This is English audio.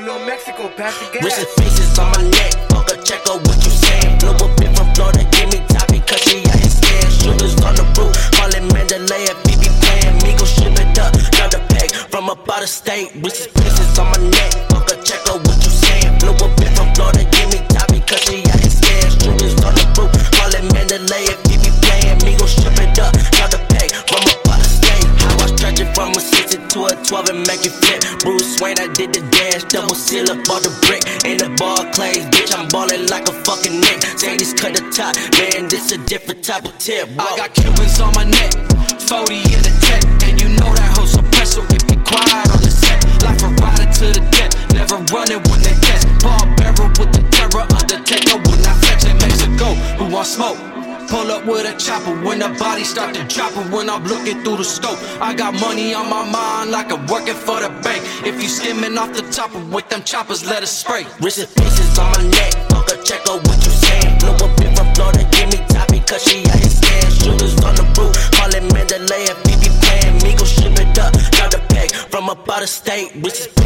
Little Mexico, pass the gas. Wrist pieces on my neck, fuck a check out what you saying. Blow a bit from Florida, give me top because she out here scared. Shooters on the roof, calling Mandalay if he be playing. Me go shoot it up, grab the pack from up out of state. Wrist pieces on my neck, fuck a check out what you saying. Blow a bit from Florida, give me top because she out here scared. Shooters on the roof, calling Mandalay if he be playing. Me go shoot it up, grab the pack from up out of state. How I stretch it from a 60 to a 12 and make it flip. Bruce Wayne, I did the dash, double seal up all the brick. In the ball clays, bitch, I'm ballin' like a fucking Nick. Say this cut the top, man, this a different type of tip. Whoa. I got Cubans on my neck, 40 in the tech, and you know that hoe suppressor. We be quiet on the set, life a rider to the death, never running when they catch. Ball barrel with the terror, Undertaker when I flex in Mexico. Who want smoke? Pull up with a chopper when the body start to drop it. When I'm looking through the scope, I got money on my mind like I'm working for the bank. If you skimming off the top of with them choppers, let us spray. Wrist pieces on my neck, fuck a check out what you saying. Blow a bit from Florida, give me top because she out here scared. Shooters on the roof, calling Mandalay if he be playing. Me go shoot it up, grab the pack from up out of state. Wrist